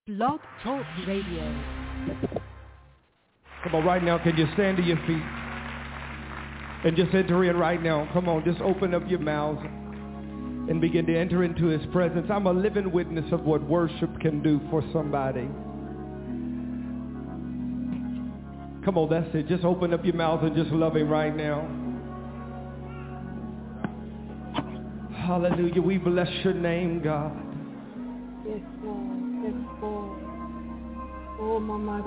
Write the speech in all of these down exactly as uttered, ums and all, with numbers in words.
Blog Talk Radio. Come on, right now, can you stand to your feet and just enter in right now? Come on, just open up your mouths and begin to enter into his presence. I'm a living witness of what worship can do for somebody. Come on, that's it. Just open up your mouth and just love him right now. Hallelujah. We bless your name, God. Yes, Lord. Yes, Lord. Oh, Mama,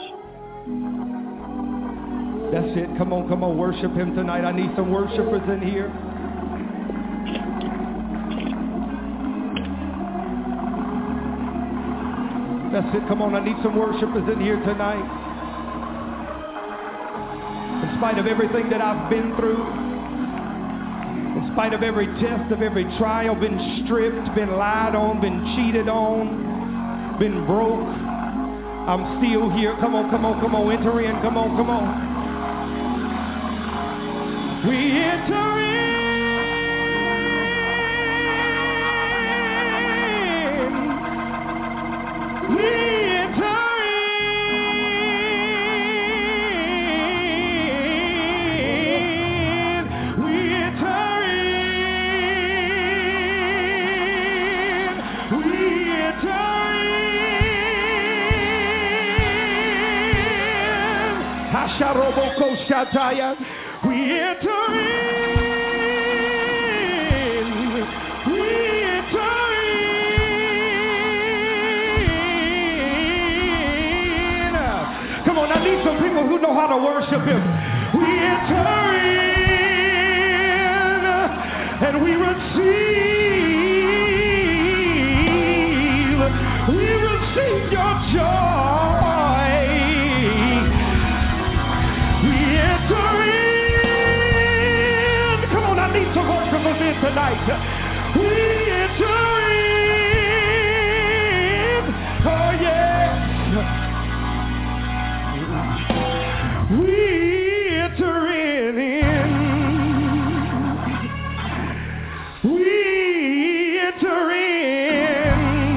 that's it. Come on, come on. Worship him tonight. I need some worshipers in here. That's it. Come on. I need some worshipers in here tonight. In spite of everything that I've been through, in spite of every test, of every trial, been stripped, been lied on, been cheated on, been broke, I'm still here. Come on, come on, come on. Enter in. Come on, come on. We enter in. We enter in. We enter in. We enter in. Hasharoboko Shataya. We enter in. We enter in. Come on, I need some people who know how to worship him. We enter in and we receive. We receive your joy. We enter in. Some worshipers in tonight. We enter in. Oh yes. We enter in. We enter in.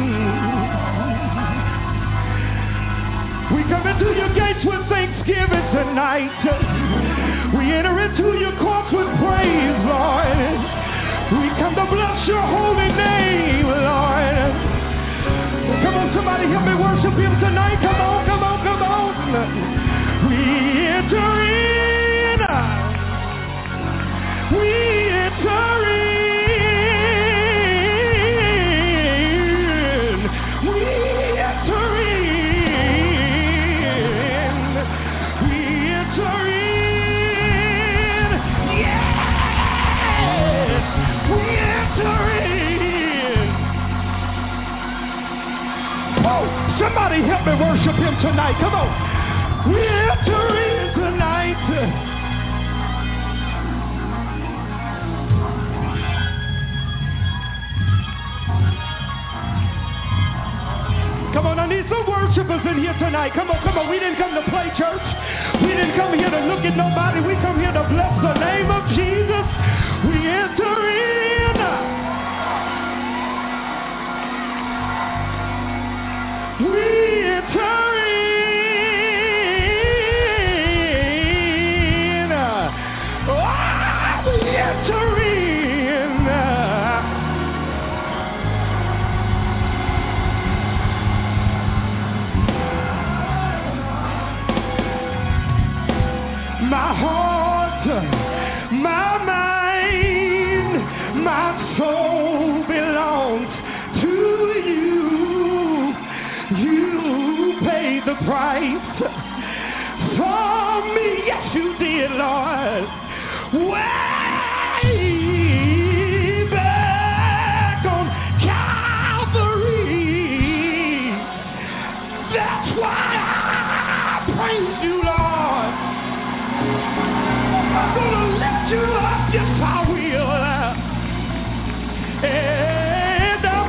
We come into your gates with thanksgiving tonight. We enter into your courts with praise, Lord. We come to bless your holy name, Lord. Come on, somebody help me worship him tonight. Come on, come on, come on. We enter in. We enter in. We enter in. We enter in. Somebody help me worship him tonight. Come on. We enter in tonight. Come on, I need some worshipers in here tonight. Come on, come on. We didn't come to play church. We didn't come here to look at nobody. We come here to bless the name of Jesus. We enter in. We enter in. Oh, we enter in. My heart, my mind, my soul belongs to you. You paid the price for me. Yes, you did, Lord. Way back on Calvary. That's why I praise you, Lord. I'm gonna lift you up, yes, I will. And I'll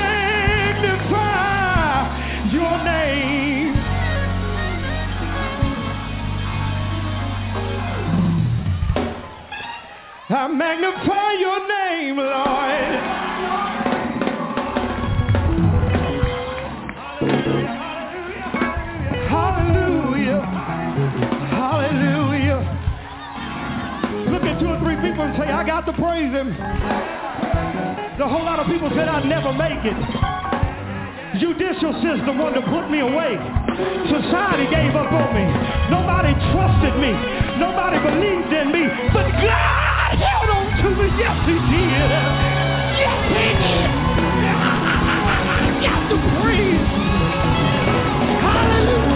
magnify your name. I magnify your name, Lord. Hallelujah. Hallelujah. Look at two or three people and say, I got to praise him. A whole lot of people said I'd never make it. Judicial system wanted to put me away. Society gave up on me. Nobody trusted me. Nobody believed in me. But God held on to me. Yes, he did. Yes, he did. I got to praise. Hallelujah.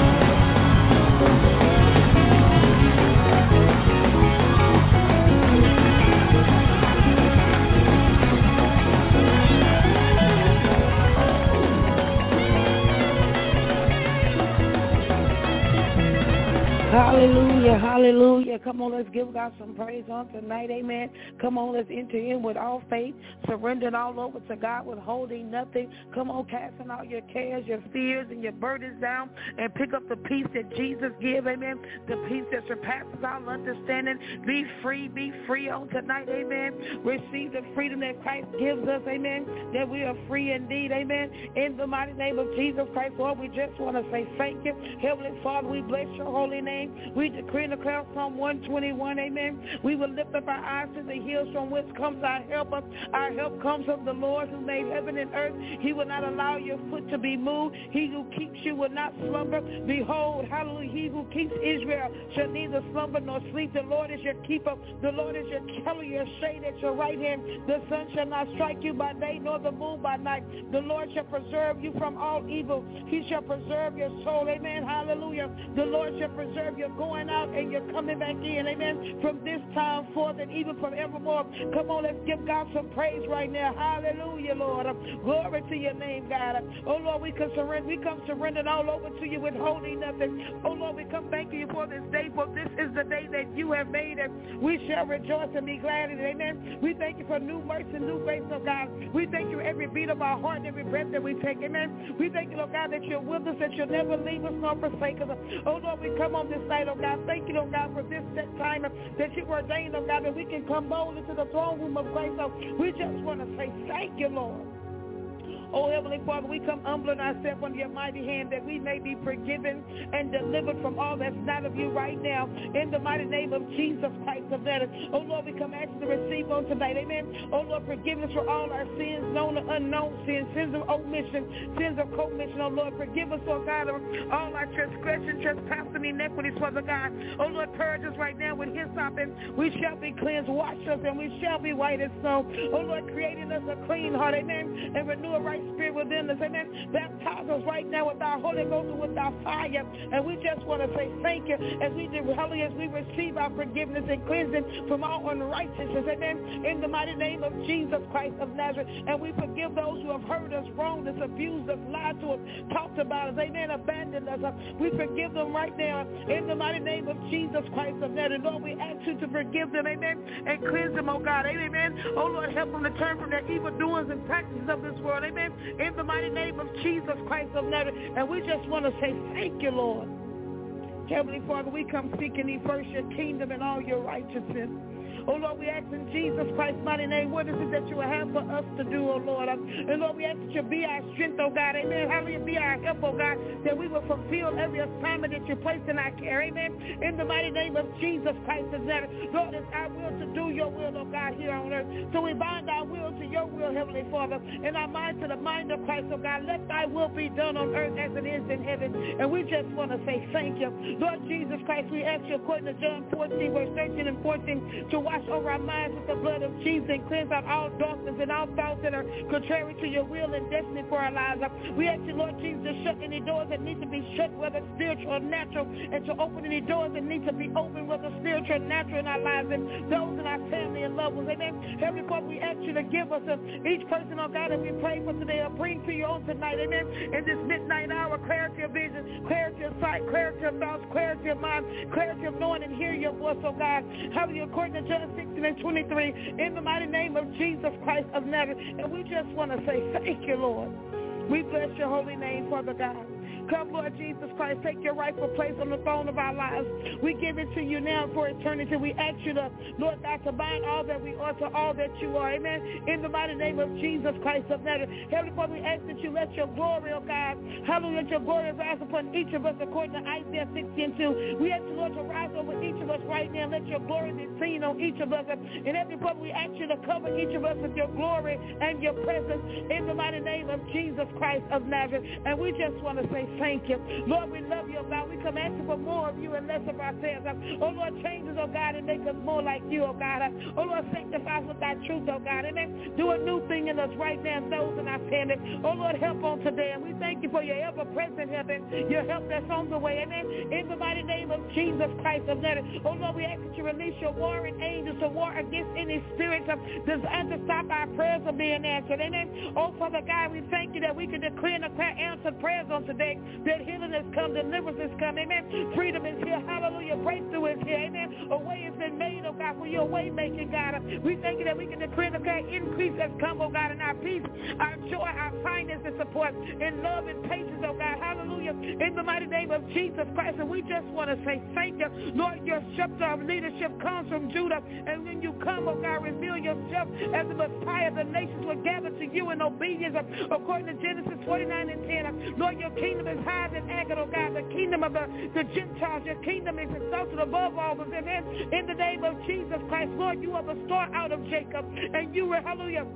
Hallelujah, hallelujah. Come on, let's give God some praise on tonight, amen. Come on, let's enter in with all faith, surrendering all over to God, withholding nothing. Come on, casting all your cares, your fears, and your burdens down, and pick up the peace that Jesus gives, amen. The peace that surpasses all understanding. Be free, be free on tonight, amen. Receive the freedom that Christ gives us, amen, that we are free indeed, amen. In the mighty name of Jesus Christ, Lord, we just want to say thank you. Heavenly Father, we bless your holy name. We decree and declare Psalm one twenty-one, amen. We will lift up our eyes to the hills from which comes our help. Our help comes from the Lord who made heaven and earth. He will not allow your foot to be moved. He who keeps you will not slumber. Behold, hallelujah, he who keeps Israel shall neither slumber nor sleep. The Lord is your keeper. The Lord is your keeper, your shade at your right hand. The sun shall not strike you by day, nor the moon by night. The Lord shall preserve you from all evil. He shall preserve your soul, amen, hallelujah. The Lord shall preserve you're going out and you're coming back in, amen, from this time forth and even forevermore. Come on, let's give God some praise right now. Hallelujah, Lord. Glory to your name, God. Oh, Lord, we can surrender. We come surrendering all over to you, withholding nothing. Oh, Lord, we come thanking you for this day, for this is the day that you have made, and we shall rejoice and be glad in it, amen. We thank you for new mercy and new grace, oh God. We thank you for every beat of our heart and every breath that we take, amen. We thank you, Lord God, that you're with us, that you'll never leave us nor forsake us. Oh, Lord, we come on this night, oh God. Thank you, oh God, for this set time that you ordained, oh God, that we can come boldly to the throne room of grace. So we just want to say thank you, Lord. Oh, Heavenly Father, we come humbling ourselves under your mighty hand that we may be forgiven and delivered from all that's not of you right now. In the mighty name of Jesus Christ of Nazareth. Oh, Lord, we come asking to receive on tonight. Amen. Oh, Lord, forgive us for all our sins, known and unknown sins, sins of omission, sins of commission. Oh, Lord, forgive us, oh God, of all our transgression, trespass, and iniquities, Father God. Oh, Lord, purge us right now with hyssop, and we shall be cleansed. Wash us, and we shall be white as snow. Oh, Lord, creating us a clean heart, amen, and renew a right spirit within us, amen. Baptize us right now with our Holy Ghost and with our fire, and we just want to say thank you as we do, hallelujah, as we receive our forgiveness and cleansing from all unrighteousness, amen, in the mighty name of Jesus Christ of Nazareth. And we forgive those who have hurt us, wronged us, abused us, lied to us, talked about us, amen, abandoned us. We forgive them right now in the mighty name of Jesus Christ of Nazareth. Lord, we ask you to forgive them, amen, and cleanse them, oh God, amen. Oh Lord, help them to turn from their evil doings and practices of this world, amen, in the mighty name of Jesus Christ of Nazareth. And we just want to say thank you, Lord. Heavenly Father, we come seeking thee first, your kingdom and all your righteousness. Oh, Lord, we ask in Jesus Christ's mighty name, what is it that you will have for us to do, oh, Lord? And, Lord, we ask that you be our strength, oh, God, amen. Hallelujah, be our help, oh, God, that we will fulfill every assignment that you placed in our care, amen. In the mighty name of Jesus Christ of Nazareth, Lord, it's our will to do your will, oh, God, here on earth. So we bind our will to your will, Heavenly Father, and our mind to the mind of Christ, oh, God. Let thy will be done on earth as it is in heaven. And we just want to say thank you. Lord Jesus Christ, we ask you, according to John fourteen, verse thirteen and fourteen, to wash over our minds with the blood of Jesus and cleanse out all darkness and all thoughts that are contrary to your will and destiny for our lives. We ask you, Lord Jesus, to shut any doors that need to be shut, whether spiritual or natural, and to open any doors that need to be opened, whether spiritual or natural in our lives and those in our family and loved ones. Amen. Heavenly Father, we ask you to give us uh, each person, oh God, that we pray for today, or bring to you on tonight, amen, in this midnight hour, clarity of vision, clarity of sight, clarity of thoughts, clarity of mind, clarity of knowing and hear your voice, oh God. Hallelujah, according to John sixteen and twenty-three, in the mighty name of Jesus Christ of Nazareth. And we just want to say thank you, Lord. We bless your holy name, Father God. Come, Lord Jesus Christ, take your rightful place on the throne of our lives. We give it to you now for eternity. We ask you to, Lord God, to bind all that we are to all that you are. Amen. In the mighty name of Jesus Christ of Nazareth. Heavenly Father, we ask that you let your glory, oh God, hallelujah, let your glory rise upon each of us according to Isaiah sixty and two. We ask you, Lord, to rise over each of us right now. Let your glory be seen on each of us. And Heavenly Father, we ask you to cover each of us with your glory and your presence in the mighty name of Jesus Christ of Nazareth. And we just want to say thank you. Lord, we love you, oh God. We come asking for more of you and less of ourselves. Oh, Lord, change us, oh God, and make us more like you, oh God. Oh, Lord, sanctify us with thy truth, oh God. Amen. Do a new thing in us right now, those in our family. Oh, Lord, help on today. And we thank you for your ever-present help and your help that's on the way. Amen. In the mighty name of Jesus Christ of Nazareth. Oh, Lord, we ask that you release your warring angels to war against any spirits of designed to stop our prayers from being answered. Amen. Oh, Father God, we thank you that we can declare and declare answered prayers on today, that healing has come, deliverance has come. Amen. Freedom is here. Hallelujah. Breakthrough is here. Amen. A way has been made, oh God, for your way making, God. We thank you that we can declare and declare increase has come, oh God, in our peace, our joy, our finances, support, in love and patience, oh God. Hallelujah. In the mighty name of Jesus Christ. And we just want to say thank you. Lord, your scepter of leadership comes from Judah. And when you come, oh God, reveal yourself as the Messiah. The nations will gather to you in obedience according to Genesis forty-nine and ten. Lord, your kingdom is higher than Agag, oh God. The kingdom of the, the Gentiles, your kingdom is exalted above all of them. In the name of Jesus Christ, Lord, you are the store out of Jacob. And you were, hallelujah,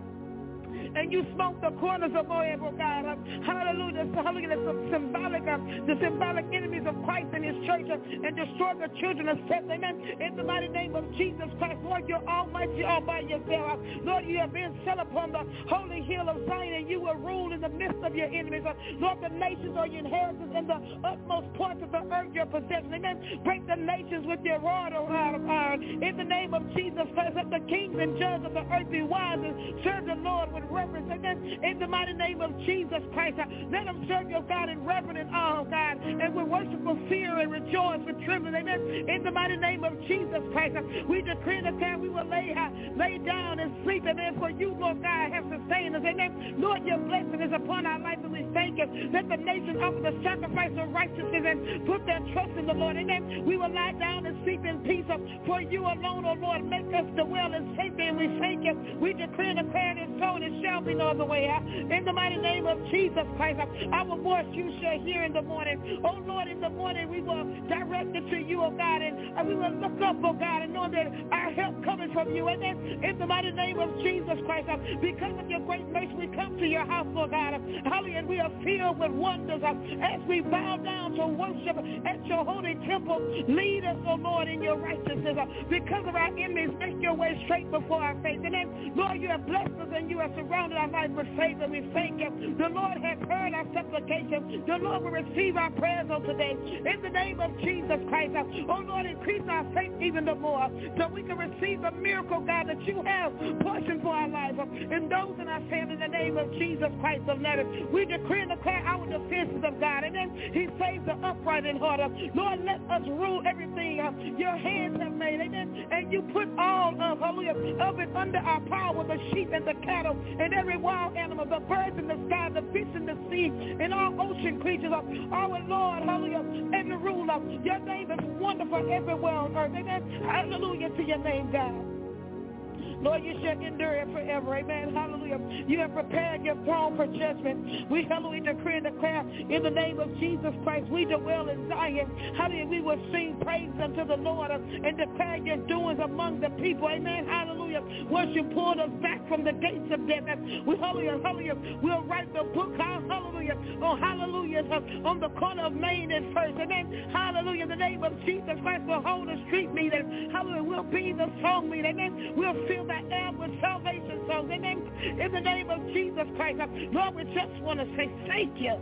and you smote the corners of Moab, oh God. Uh, hallelujah. So, hallelujah. The symbolic, uh, the symbolic enemies of Christ and his church uh, and destroy the children of Seth. Amen. In the mighty name of Jesus Christ, Lord, you're almighty all by yourself. Uh, Lord, you have been set upon the holy hill of Zion, and you will rule in the midst of your enemies. Uh, Lord, the nations are your inheritance, and the utmost parts of the earth your possession. Amen. Break the nations with your rod, O God of iron. In the name of Jesus Christ, let the kings and judges of the earth be wise and serve the Lord with reverence. Amen. In the mighty name of Jesus Christ, uh, let them serve your God in reverence and awe, God, and with worshipful fear and rejoice with trembling. Amen. In the mighty name of Jesus Christ, uh, we decree the time we will lay uh, lay down and sleep, and then for you, Lord God, have sustained us. Amen. Lord, your blessing is upon our life, and we thank you. Let the nations offer the sacrifice of righteousness and put their trust in the Lord. Amen. We will lie down and sleep in peace, uh, for you alone, O Lord, make us dwell in safety, and we thank you. We decree and declare it is so, and it shall be no other way. Uh, in the mighty name of Jesus Christ, uh, our voice you shall hear in the morning. Oh Lord, in the morning we will direct it to you, oh God, and uh, we will look up, oh God, and know that our help coming from you. Amen. In the mighty name of Jesus Christ, uh, because of your great mercy, we come to your house, oh God. Uh, hallelujah, and we are filled with wonders uh, as we bow down to worship at your holy temple. Lead us, oh Lord, in your righteousness. Uh, because of our enemies, make your way straight before our face. Amen. Lord, you have blessed us and you have surrounded our life with favor. We thank you. The Lord has heard our supplication. The Lord will receive our prayers on today. In the name of Jesus Christ, uh, oh Lord, increase our faith even the more so we can receive the miracle, God, that you have portioned for our life. Uh, and those in our family, in the name of Jesus Christ of Nazareth, we decree and declare our defenses of God. And then he saves the upright in heart. Uh, Lord, let us rule everything uh, your hands have made. Amen. And you put all of, hallelujah, of it under our power, the sheep and the cattle and every wild animal, the birds in the sky, the fish in the sea, and all ocean creatures. Uh, our Lord, hallelujah, and the ruler. Your name is wonderful everywhere on earth. Amen. Hallelujah to your name, God. Lord, you shall endure it forever. Amen. Hallelujah. You have prepared your throne for judgment. We, hallelujah, decree and declare in the name of Jesus Christ, we dwell in Zion. Hallelujah. We will sing praise unto the Lord and declare your doings among the people. Amen. Hallelujah. Once you pulled us back from the gates of death, we, hallelujah, hallelujah, we'll write the book, hallelujah, oh, hallelujah, on the corner of Main and First. Amen. Hallelujah. In the name of Jesus Christ, we'll hold a street meeting. Hallelujah. We'll be the song meeting. Amen. We'll fill that air with salvation songs. Amen. In the name of Jesus Christ. Lord, we just want to say thank you.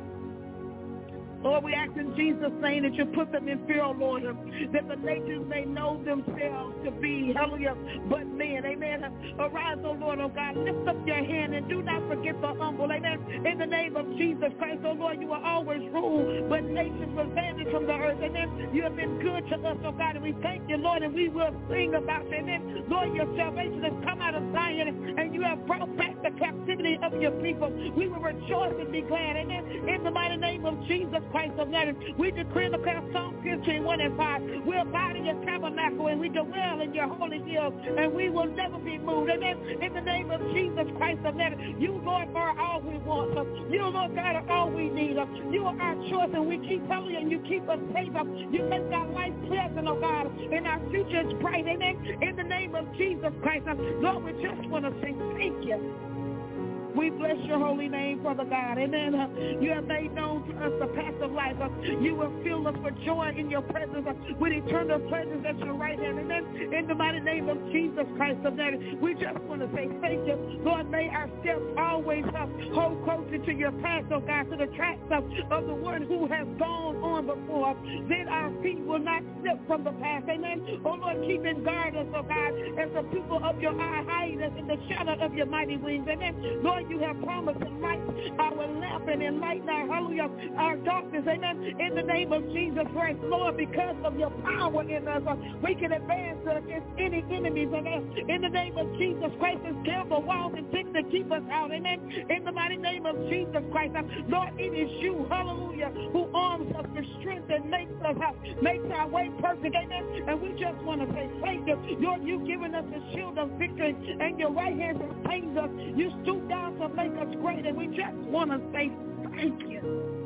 Lord, we ask in Jesus' name that you put them in fear, O Lord, that the nations may know themselves to be, hallelujah, but men. Amen. Arise, O Lord, O God. Lift up your hand and do not forget the humble. Amen. In the name of Jesus Christ, O Lord, you will always rule, but nations will vanish from the earth. Amen. You have been good to us, O God, and we thank you, Lord, and we will sing about you. Amen. Lord, your salvation has come out of Zion, and you have brought back the captivity assembly of your people. We will rejoice and be glad. Amen. In the mighty name of Jesus Christ of Nazareth, we decree and declare Psalm fifteen, one and five. We abide in your tabernacle and we dwell in your holy hill, and we will never be moved. Amen. In the name of Jesus Christ of Nazareth, you, Lord, are all we want. You, Lord God, are all we need. You are our choice, and we keep telling you, and you keep us safe. You make our life pleasant, oh God, and our future is bright. Amen. In the name of Jesus Christ, Lord, we just want to say thank you. We bless your holy name, Father God. Amen. Uh, you have made known to us the path of life. Uh, you will fill us with joy in your presence, uh, with eternal pleasures at your right hand. Amen. In the mighty name of Jesus Christ of Nazareth, we just want to say thank you. Lord, may our steps always uh, hold closer to your path, oh God, to the tracks of, of the one who has gone on before us. Then our feet will not slip from the path. Amen. Oh Lord, keep and guard us, oh God, as the people of your eye hide us in the shadow of your mighty wings. Amen. Lord, you have promised to light our lamp and enlighten our, hallelujah, our darkness. Amen. In the name of Jesus Christ, Lord, because of your power in us, uh, we can advance against any enemies. Amen. In the name of Jesus Christ, and scale the walls and things that keep us out. Amen. In the mighty name of Jesus Christ, uh, Lord, it is you, hallelujah, who arms us with strength and makes us, uh, makes our way perfect. Amen. And we just want to say thank you. Lord, you've given us a shield of victory, and your right hand sustains us. You stoop down to make us great, and we just want to say thank you.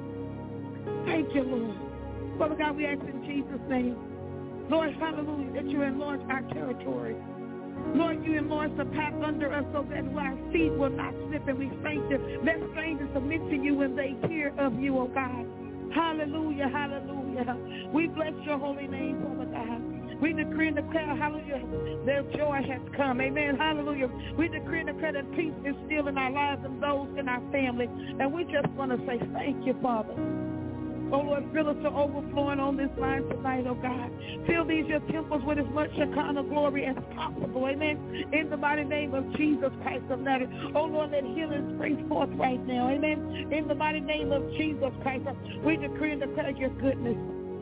Thank you, Lord. Father God, we ask in Jesus' name, Lord, hallelujah, that you enlarge our territory. Lord, you enlarge the path under us so that our feet will not slip, and we thank you. Let strangers submit to you when they hear of you, oh God. Hallelujah, hallelujah. We bless your holy name, Father God. We decree and declare, hallelujah, their joy has come. Amen, hallelujah. We decree and declare that peace is still in our lives and those in our family. And we just want to say thank you, Father. Oh, Lord, fill us to overflowing on this line tonight, oh God. Fill these your temples with as much Shekinah glory as possible, amen. In the mighty name of Jesus Christ of Nazareth. Oh, Lord, let healing spring forth right now, amen. In the mighty name of Jesus Christ, we decree and declare your goodness.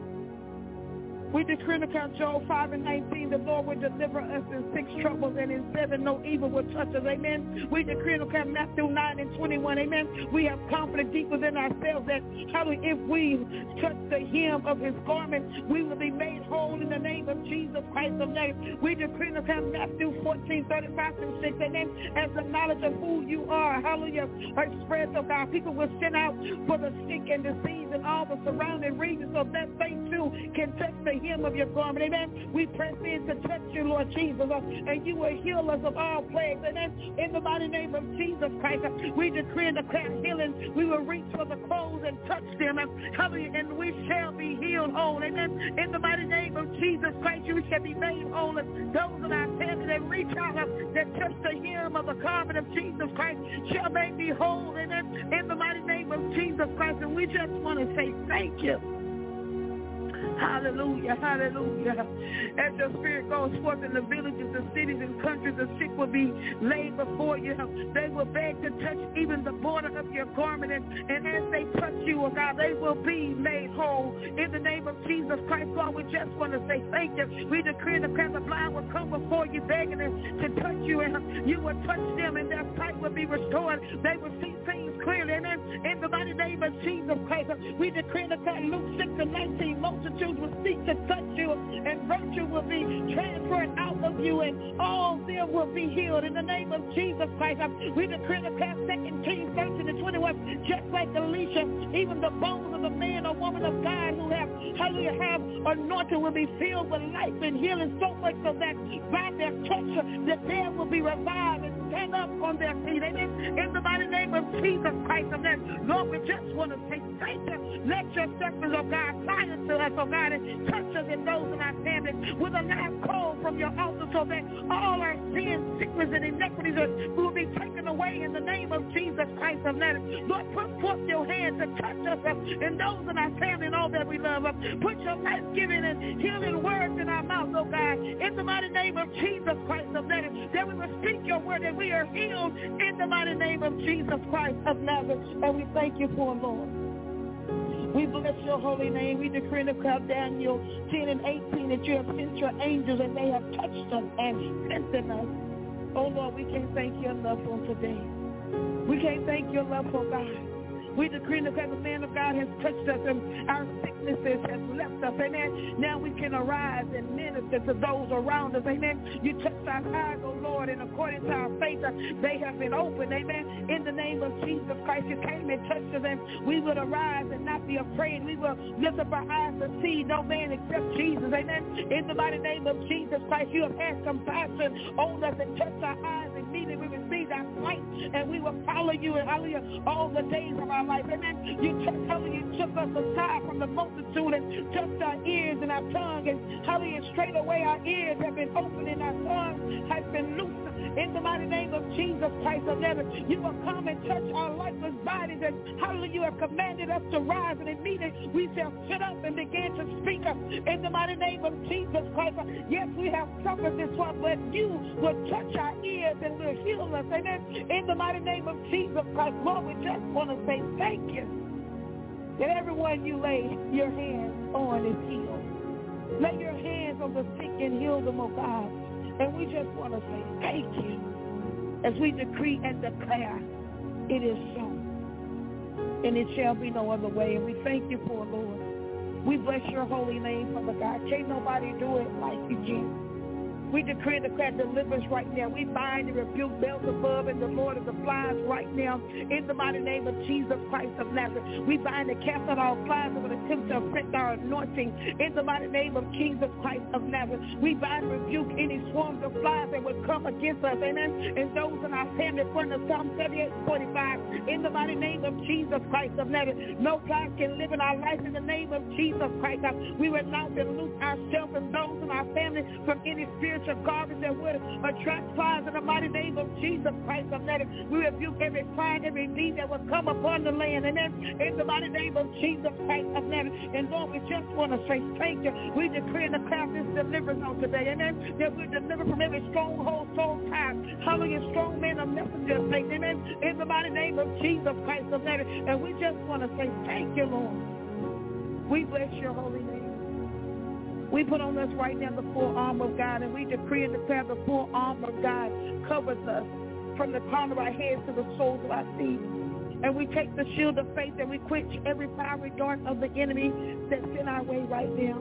We decree and declare Joel five and nineteen, the Lord will deliver us in six troubles, and in seven no evil will touch us, amen. We decree and declare Matthew nine and twenty-one, amen. We have confidence deep within ourselves that if we touch the hem of his garment, we will be made whole in the name of Jesus Christ of Nazareth. We decree and declare Matthew fourteen, thirty-five through six, amen. As the knowledge of who you are, hallelujah, are spread, so God, people will send out for the sick and disease and all the surrounding regions, so that they too can touch the hem of your garment, amen. We press in to touch you, Lord Jesus, uh, and you will heal us of all plagues, amen. In the mighty name of Jesus Christ, uh, we decree and declare healing. We will reach for the clothes and touch them, uh, and we shall be healed whole, amen. In the mighty name of Jesus Christ, you shall be made whole. And those in our family that reach out, uh, that touch the hem of the garment of Jesus Christ, shall make me whole, amen. In the mighty name of Jesus Christ, and we just want to say thank you. Hallelujah, hallelujah. As your spirit goes forth in the villages, the cities, and countries, the sick will be laid before you. They will beg to touch even the border of your garment. And, and as they touch you, oh God, they will be made whole. In the name of Jesus Christ, Lord, we just want to say thank you. We decree and declare the blind will come before you, begging them to touch you. And you will touch them, and their sight will be restored. They will see things clearly. Amen. In the mighty name of Jesus Christ, we decree and declare Luke six and nineteen, multitudes will seek to touch you, and virtue will be transferred out of you, and all of them will be healed. In the name of Jesus Christ, we decree and declare Second Kings thirteen and twenty-one, just like Elisha, even the bones of the man or woman of God who have, hallelujah, have anointed will be filled with life and healing, so much so that by their touch, the dead will be revived and stand up on their feet. Amen. In the mighty name of Jesus Christ of Nazareth, Lord, we just want to say thank you. Let your steppers, oh God, fly into us, oh God, and touch us and those in our families with a live coal from your altar, so that all our sins, sickness, and iniquities are, will be taken away in the name of Jesus Christ of Nazareth. Lord, put forth your hand to touch us uh, and those in our family and all that we love. Uh, put your life-giving and healing words in our mouth, oh God, in the mighty name of Jesus Christ of Nazareth, that we will speak your word and we are healed in the mighty name of Jesus Christ of Nazareth. And we thank you for it, Lord. We bless your holy name. We decree and declare Daniel ten and eighteen that you have sent your angels and they have touched us and strengthened us. Oh, Lord, we can't thank you enough on today. We can't thank your love, oh God. We decree and declare the man of God has touched us and our sicknesses have left us, amen. Now we can arise and minister to those around us, amen. You touched our eyes, oh Lord, and according to our faith, uh, they have been opened, amen. In the name of Jesus Christ, you came and touched us, and we will arise and not be afraid. We will lift up our eyes to see no man except Jesus, amen. In the mighty name of Jesus Christ, you have had compassion on us and touched our eyes. Immediately we received our sight, and we will follow you, and hallelujah, all the days of our life, amen. You took, hallelujah, you took us aside from the multitude and touched our ears and our tongue, and hallelujah, straight away our ears have been opened and our tongue has been loosed. In the mighty name of Jesus Christ of Nazareth, you will come and touch our lifeless bodies, and hallelujah, you have commanded us to rise, and immediately we shall sit up and begin to speak up. In the mighty name of Jesus Christ, yes, we have suffered this one, but you will touch our ears and will heal us, amen. In the mighty name of Jesus Christ, Lord, we just want to say thank you that everyone you lay your hands on is healed. Lay your hands on the sick and heal them, oh God. And we just want to say thank you as we decree and declare it is so. And it shall be no other way. And we thank you for it, Lord. We bless your holy name, Father God. Can't nobody do it like you can. We decree and declare deliverance right now. We bind and rebuke Beelzebub and the Lord of the Flies right now in the mighty name of Jesus Christ of Nazareth. We bind and cast out all flies that would attempt to affect our anointing in the mighty name of Jesus Christ of Nazareth. We bind and rebuke any swarms of flies that would come against us, amen, and those in our family, according to Psalm seventy-eight forty-five, in the mighty name of Jesus Christ of Nazareth. No flies can live in our life in the name of Jesus Christ. We renounce and loose ourselves and those in our family from any spirit garbage that would attract flies in the mighty name of Jesus Christ of Nazareth. We rebuke every fly, every bee that will come upon the land, and then in the mighty name of Jesus Christ of Nazareth. And Lord, we just want to say thank you. We decree and declare this deliverance on today, amen, that we're delivered from every stronghold, soul tie, hallelujah, strong man, a messenger of faith, amen, in the mighty name of Jesus Christ of Nazareth. And we just want to say thank you, Lord. We bless your holy name. We put on us right now the full armor of God, and we decree and declare the full armor of God covers us from the crown of our heads to the soles of our feet. And we take the shield of faith and we quench every fiery dart of the enemy that's in our way right now.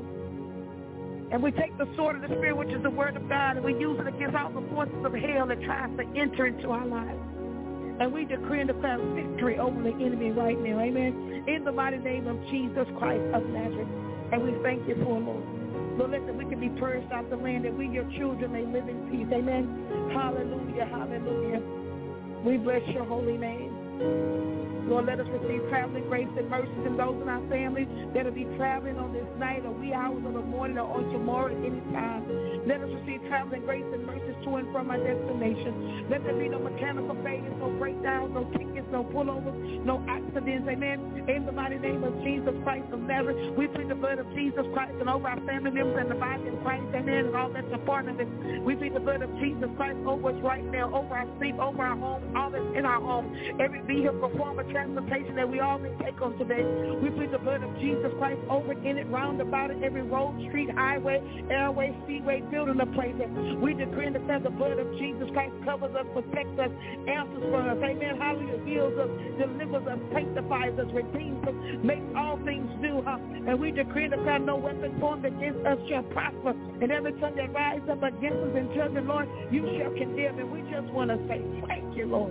And we take the sword of the Spirit, which is the word of God, and we use it against all the forces of hell that tries to enter into our lives. And we decree and declare victory over the enemy right now, amen, in the mighty name of Jesus Christ of Nazareth. And we thank you for it, Lord. Lord, let that we can be purged out the land, that we, your children, may live in peace. Amen. Hallelujah, hallelujah. We bless your holy name. Lord, let us receive traveling grace and mercies in those in our family that will be traveling on this night or wee hours of the morning or on tomorrow at any time. Let us receive traveling grace and mercies to and from our destination. Let there be no mechanical failures, no breakdowns, no tickets, no pullovers, no accidents. Amen. In the mighty name of Jesus Christ of Nazareth, we plead the blood of Jesus Christ and over our family members and the body of Christ. Amen. And all that's a part of it. We plead the blood of Jesus Christ over us right now, over our sleep, over our home, all that's in our home. Every vehicle, form of transportation that we all may take on today. We plead the blood of Jesus Christ over in it, round about it, every road, street, highway, airway, seaway, building, a place. We decree and declare the blood of Jesus Christ covers us, protects us, answers for us. Amen. Hallelujah. Heals us, delivers us, sanctifies us, redeems us, makes all things new. Huh? And we decree and declare no weapon formed against us shall prosper. And every tongue that rises up against us in judgment, Lord, you shall condemn. And we just want to say thank you, Lord.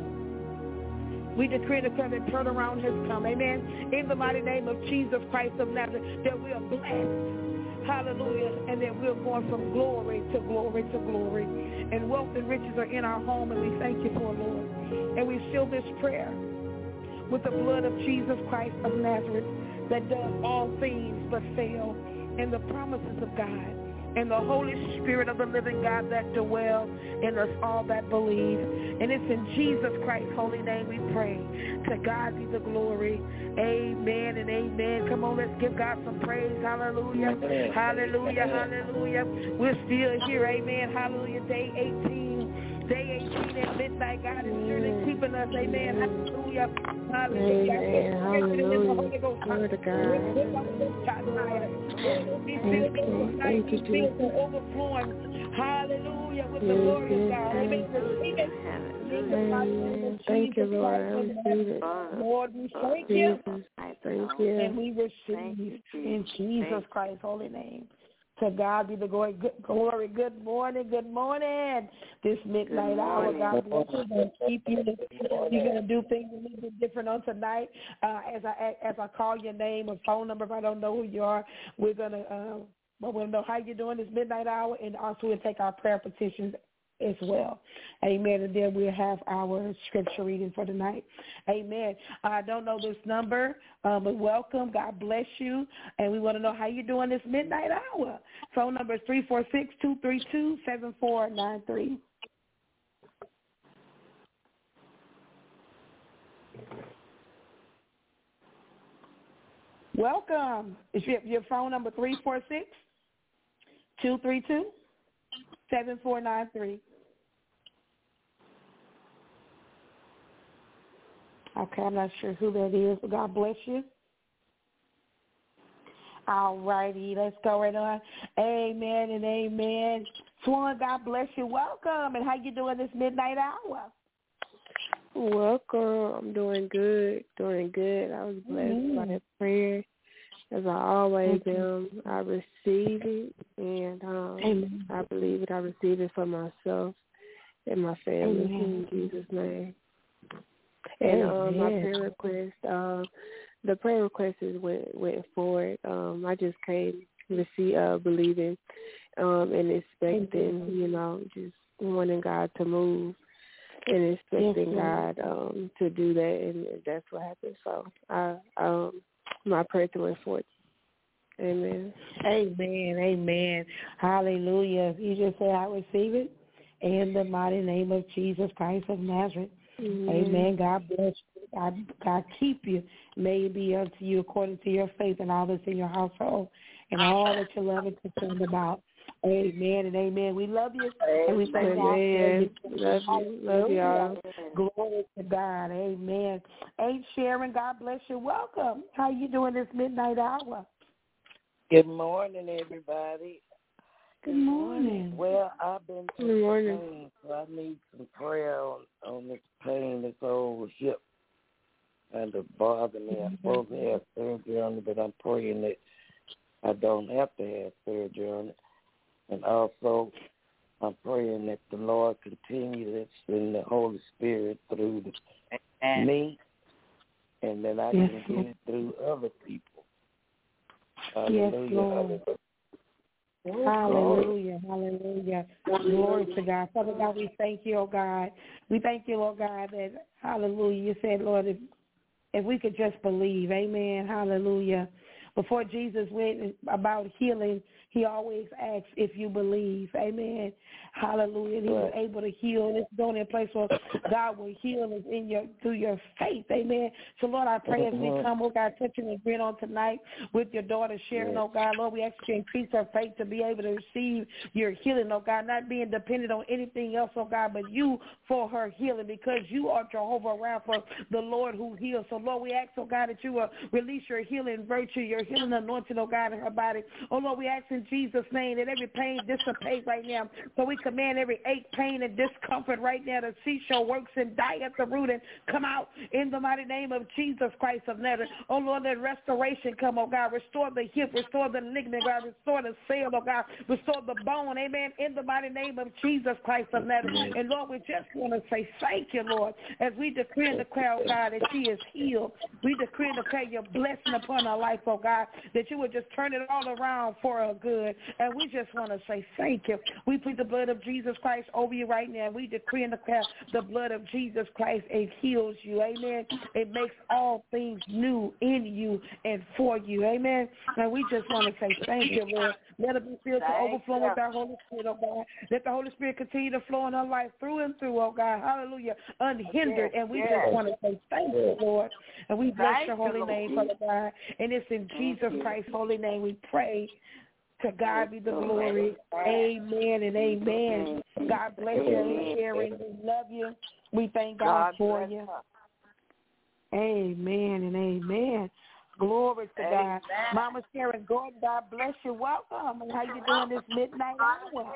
We decree and declare that turnaround has come. Amen. In the mighty name of Jesus Christ of Nazareth, that we are blessed. Hallelujah. And that we're going from glory to glory to glory. And wealth and riches are in our home, and we thank you for it, Lord. And we seal this prayer with the blood of Jesus Christ of Nazareth that does all things but fail, and the promises of God, and the Holy Spirit of the living God that dwell in us all that believe. And it's in Jesus Christ's holy name we pray. To God be the glory. Amen and amen. Come on, let's give God some praise. Hallelujah. Hallelujah. Hallelujah. We're still here. Amen. Hallelujah. Day eighteen day eighteen at midnight. God is surely keeping us. Amen. Hallelujah. Hallelujah. Amen. Hallelujah. Glory to God. Thank you, Jesus. Overflowing. Hallelujah. With the glory of God. Amen. Amen. Thank you, Lord. I receive it. Lord, we thank you. Thank you. And we receive in Jesus Christ's holy name. To God be the glory. Good, glory. Good morning. Good morning. This midnight hour, God bless you. Going to keep you. You're going to do things a little bit different on tonight. Uh, as I as I call your name or phone number, if I don't know who you are, we're going to uh, well, we'll know how you're doing this midnight hour, and also we'll take our prayer petitions as well. Amen. And then we'll have our scripture reading for tonight. Amen. I don't know this number, um, but welcome. God bless you. And we want to know how you're doing this midnight hour. Phone number is three four six, two three two, seven four nine three. Welcome. Is your, your phone number three four six, two three two, seven four nine three. Okay, I'm not sure who that is, but God bless you. All righty, let's go right on. Amen and amen. Swan, God bless you. Welcome, and how you doing this midnight hour? Welcome. I'm doing good, doing good. I was blessed mm-hmm. by that prayer, as I always mm-hmm. am. I receive it, and um, Amen. I believe it. I receive it for myself and my family. Amen. In Jesus' name. And um, my prayer request, uh, the prayer request is went went forward. Um, I just came to see, uh, believing, um, and expecting, Amen. You know, just wanting God to move and expecting yes, God um, to do that, and that's what happened. So, I, um, my prayer went forward. Amen. Amen. Amen. Hallelujah. You just say, I receive it in the mighty name of Jesus Christ of Nazareth. Mm-hmm. Amen. God bless you. God, God keep you. May it be unto you according to your faith and all that's in your household and all that you love and concerned about. Amen and amen. We love you. And we thank God for you. Love you. Love y'all. Glory to God. Amen. Ain't Sharon, God bless you. Welcome. How you doing this midnight hour? Good morning, everybody. Good morning. Well, I've been through pain, so I need some prayer on, on this pain that's over hip and to bother me. I'm supposed to have surgery on it, but I'm praying that I don't have to have surgery on it. And also, I'm praying that the Lord continue to send the Holy Spirit through the, me, and that I can get it through other people. Hallelujah. Yes, Lord. Hallelujah, hallelujah. Glory to God. Father God, we thank you, oh God. We thank you, Lord God, that, hallelujah, you said, Lord, if, if we could just believe, amen, hallelujah. Before Jesus went about healing, he always asks if you believe, amen, hallelujah. And he was able to heal. And it's going in a place where God will heal us in your through your faith, amen. So, Lord, I pray as we come, oh God, touching and agreeing on tonight with your daughter Sharon, oh God, Lord, we ask you to increase her faith to be able to receive your healing, oh God, not being dependent on anything else, oh God, but you for her healing, because you are Jehovah Rapha, the Lord who heals. So, Lord, we ask, oh God, that you will release your healing virtue, your healing anointing, oh God, in her body. Oh, Lord, we ask in Jesus' name that every pain dissipate right now. So we command every ache, pain, and discomfort right now to cease your works and die at the root and come out in the mighty name of Jesus Christ of Nazareth. Oh, Lord, let restoration come, oh God. Restore the hip, restore the ligament, God. Restore the cell, oh God. Restore the bone, amen, in the mighty name of Jesus Christ of Nazareth. And, Lord, we just want to say thank you, Lord, as we decree and declare, oh God, that she is healed. We decree and declare your blessing upon her life, oh God, that you would just turn it all around for her good. And we just want to say thank you. We plead the blood of Jesus Christ over you right now. We decree and declare the blood of Jesus Christ. It heals you. Amen. It makes all things new in you and for you. Amen. And we just want to say thank you, Lord. Let her be filled to overflow with our Holy Spirit, oh God. Let the Holy Spirit continue to flow in her life through and through, oh God. Hallelujah. Unhindered. And we just want to say thank you, Lord. And we bless your holy name, Father God. And it's in Jesus Christ's holy name we pray. To God be the glory. Amen and amen. God bless you, Sharon. We love you. We thank God for you. Amen and amen. Glory to God. Mama Sharon Gordon, God bless you. Welcome. And how you doing this midnight hour?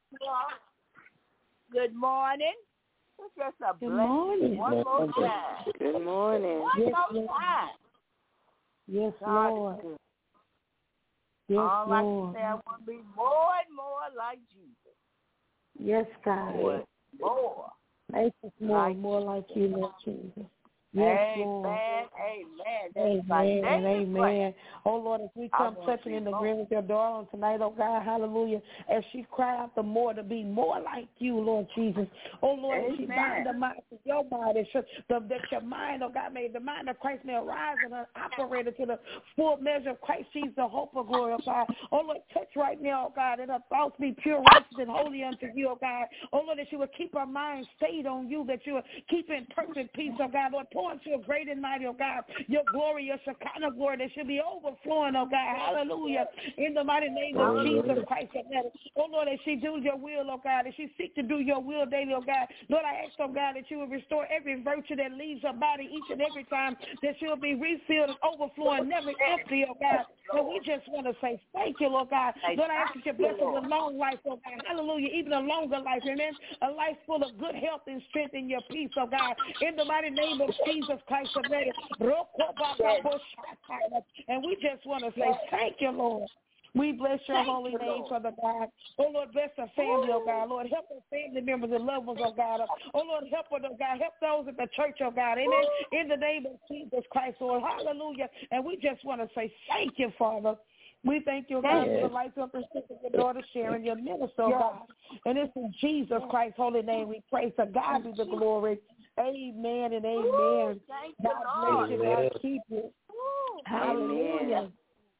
Good morning. It's just a Good blessing. morning. One more time. Good morning. One Yes, more Lord. time. Yes, God Lord. is good. Yes, All I Lord. can say, I want to be more and more like Jesus. Yes, God. More. More. Make us more Like and more like you, Lord Jesus. Yes, amen, Lord. amen. That's Amen like and David amen. prayed. Oh, Lord, as we come touching in agreement with your daughter on tonight, oh, God, hallelujah, as she cry out the more to be more like you, Lord Jesus. Oh, Lord, Amen. as she bind the mind to your mind, that your mind, oh, God, may the mind of Christ may arise and operate into the full measure of Christ. She's the hope of glory, oh, God. Oh, Lord, touch right now, oh, God, and her thoughts be pure, righteous, and holy unto you, oh, God. Oh, Lord, that she will keep her mind stayed on you, that you will keep in perfect peace, oh, God. Lord, pour into a great and mighty, oh, God, your glory, your Shekinah glory that should be overflowing, oh, God. Hallelujah. In the mighty name of Jesus Christ of Nazareth. Oh, Lord, as she do your will, oh, God, as she seek to do your will daily, oh, God. Lord, I ask, oh, God, that you will restore every virtue that leaves her body each and every time, that she will be refilled and overflowing, never empty, oh, God. So we just want to say thank you, Lord God. Lord, I ask that you bless us with long life, oh, God. Hallelujah. Even a longer life, amen. A life full of good health and strength in your peace, oh, God. In the mighty name of Jesus Christ of Nazareth. And we just want to say thank you, Lord. We bless your Thank holy you, name Lord. for the God. Oh, Lord, bless our family, oh, God. Lord, help our family members and loved ones, oh, God. Oh, Lord, help us, oh, God. Help those at the church, oh, God. Amen. In the name of Jesus Christ, Lord. Hallelujah. And we just want to say thank you, Father. We thank you, God, for the life of your daughter Sharon, your minister, oh, God. And it's in Jesus Christ's holy name we pray. To God be the glory. Amen and amen. God bless you. God keep you. Hallelujah.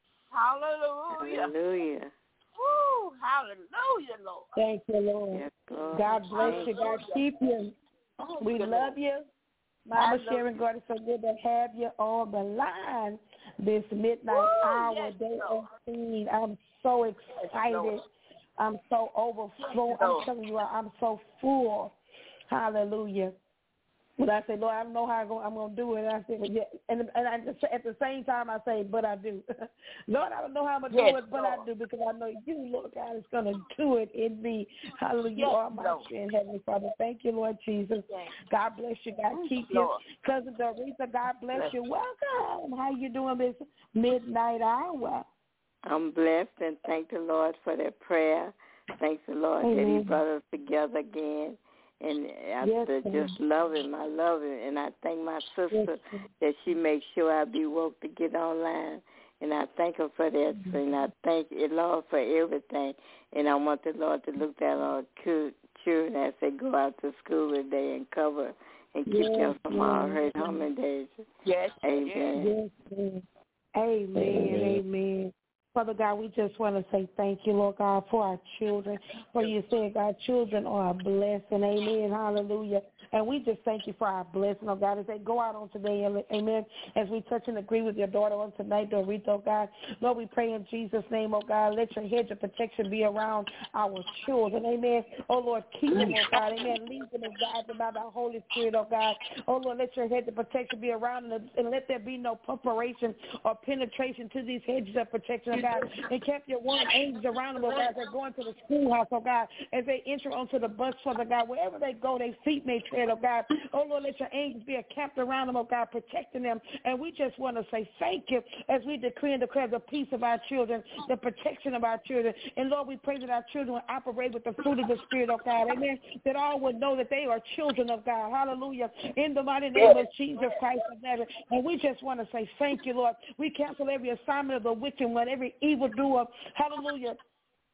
Hallelujah. Hallelujah. Woo, hallelujah, Lord. Thank you, Lord. Yes, Lord. God bless you. God keep you. We love you. Mama Sharon Gordon, so good to have you on the line this midnight Woo, hour, yes, day Lord. eighteen. I'm so excited. Yes, I'm so overflowing. I'm telling you, I'm so full. Hallelujah. But I say, Lord, I don't know how I'm going to do it. And I say, well, yeah. And, and I just, at the same time, I say, but I do. Lord, I don't know how I'm going to yes, do it, but Lord. I do, because I know you, Lord God, is going to do it in me. Hallelujah. Yes, You are my Lord. strength, Heavenly Father. Thank you, Lord Jesus. Yes. God bless you. God Yes, keep you. Lord. Cousin Doretha, God bless Bless you. Welcome. How you doing this midnight hour? I'm blessed and thank the Lord for that prayer. Thank the Lord Amen. that he brought us together again. And I Yes, just love him. I love him. And I thank my sister yes, that she makes sure I be woke to get online. And I thank her for that. Mm-hmm. And I thank the Lord for everything. And I want the Lord to look down on children as they go out to school today and cover and keep yes, them from yes. all hurt, harm, and danger. Yes. Amen. Yes, yes. Amen. Amen. Amen. Father God, we just want to say thank you, Lord God, for our children. For you said, God, children are a blessing. Amen. Hallelujah. And we just thank you for our blessing, oh God, as they go out on today. Amen. As we touch and agree with your daughter on tonight, Doretha, oh God. Lord, we pray in Jesus' name, oh God, let your hedge of protection be around our children. Amen. Oh Lord, keep them, oh God. Amen. Lead them and guide them by the Holy Spirit, oh God. Oh Lord, let your hedge of protection be around them, and let there be no perforation or penetration to these hedges of protection, oh God. And kept your warring angels around them, oh God, as they're going to the schoolhouse, oh God, as they enter onto the bus, Father God, wherever they go, their feet may tread, oh God. Oh Lord, let your angels be encamped around them, oh God, protecting them. And we just want to say thank you as we decree and declare the peace of our children, the protection of our children. And Lord, we pray that our children will operate with the fruit of the Spirit, oh God, amen, that all will know that they are children of God. Hallelujah. In the mighty name of Jesus Christ of Nazareth. And we just want to say thank you, Lord. We cancel every assignment of the wicked one, every evildoer, hallelujah,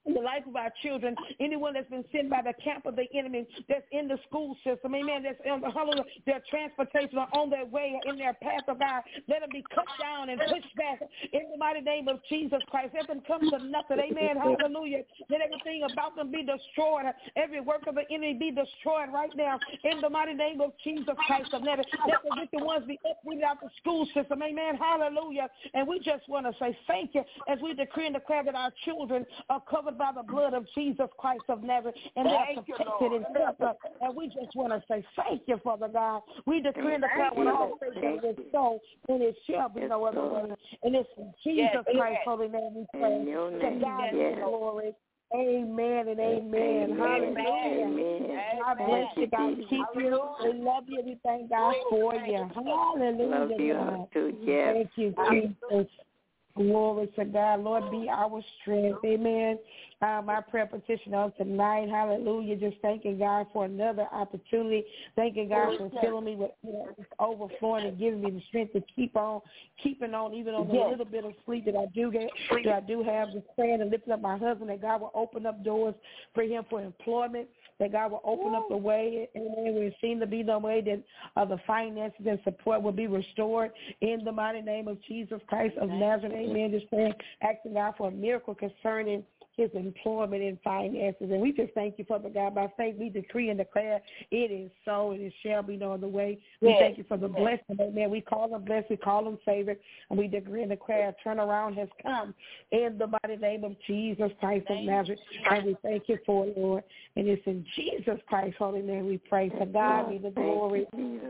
in the life of our children, anyone that's been sent by the camp of the enemy that's in the school system, amen, that's on the hallelujah, their transportation or on their way or in their path of God, let them be cut down and pushed back in the mighty name of Jesus Christ. Let them come to nothing, amen, hallelujah. Let everything about them be destroyed, every work of the enemy be destroyed right now in the mighty name of Jesus Christ of Nazareth. Let the wicked ones be uprooted out the school system, amen, hallelujah. And we just want to say thank you as we decree and declare that our children are covered by the blood of Jesus Christ of Nazareth, and they are protected and covered. And we just want to say thank you, Father God. We decree and declare with all faith that it is so, and it shall be no other way. And it's in Jesus Christ's holy name we pray. To God be the glory. Amen and amen. Hallelujah. God bless you. God keep you. We love you. We thank God for you. Hallelujah. Thank you, Jesus. Glory to God. Lord, be our strength. Amen. Uh, my prayer petition on tonight, hallelujah, just thanking God for another opportunity, thanking God for filling me with, you know, overflowing and giving me the strength to keep on, keeping on, even on the yes. little bit of sleep that I do get, that I do have, just praying and lifting up my husband, that God will open up doors for him for employment, that God will open up the way, and where it seemed to be no way, that uh, the finances and support will be restored in the mighty name of Jesus Christ of Nazareth. Amen. Just praying, asking God for a miracle concerning his employment and finances. And we just thank you, Father God. By faith, we decree and declare it is so, and it shall be no other way. We yes. thank you for the yes. blessing. Amen. We call them blessed. We call them favored. And we decree and declare a turnaround has come in the mighty name of Jesus Christ of Nazareth. And we thank you for it, Lord. And it's in Jesus Christ's holy name we pray. To God be the glory. Amen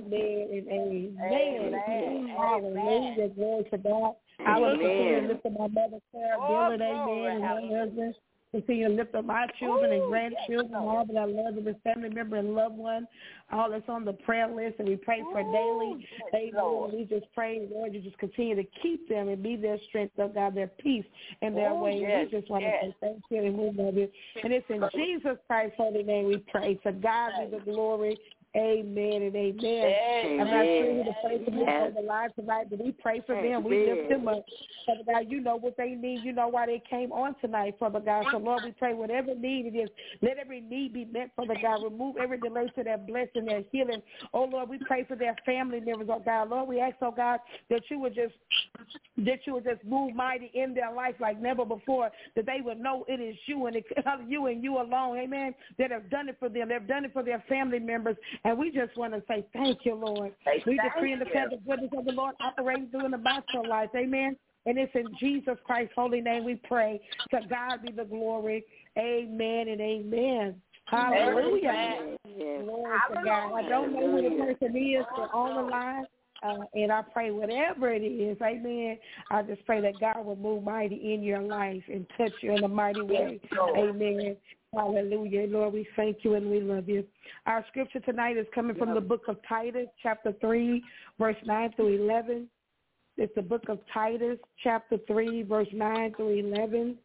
and amen. amen. Hallelujah. Glory to God. I will continue to lift up my mother, Sarah Dillon, amen, and my husband. Continue to lift up my children and grandchildren, all that I love, and this family member and loved one, all that's on the prayer list, and we pray for daily. Amen. We just pray, Lord, you just continue to keep them and be their strength, oh God, their peace and their way. Yes, we just want yes. to say thank you and we love you. And it's in Jesus Christ's holy name we pray. To God be the glory. Amen and amen. amen. I'm not sure who to pray for them on the line tonight, but we pray for them. We lift them up. Father God, you know what they need. You know why they came on tonight, Father God. So, Lord, we pray whatever need it is, let every need be met, Father God. Remove every delay to their blessing, their healing. Oh, Lord, we pray for their family members, oh God. Lord, we ask, oh God, that you would just that you would just move mighty in their life like never before, that they would know it is you and it, you and you alone, amen, that have done it for them. They've done it for their family members. And we just want to say thank you, Lord. Thank we decree and declare the goodness of the Lord operating through and about your life. Amen. And it's in Jesus Christ's holy name we pray. To God be the glory. Amen and amen. Hallelujah. Amen. Glory to God. I don't know who the person is, but on the line. Uh, and I pray whatever it is, amen, I just pray that God will move mighty in your life and touch you in a mighty way. Amen. Hallelujah. Lord, we thank you and we love you. Our scripture tonight is coming from the book of Titus, chapter three, verse nine through eleven. It's the book of Titus, chapter three, verse nine through eleven.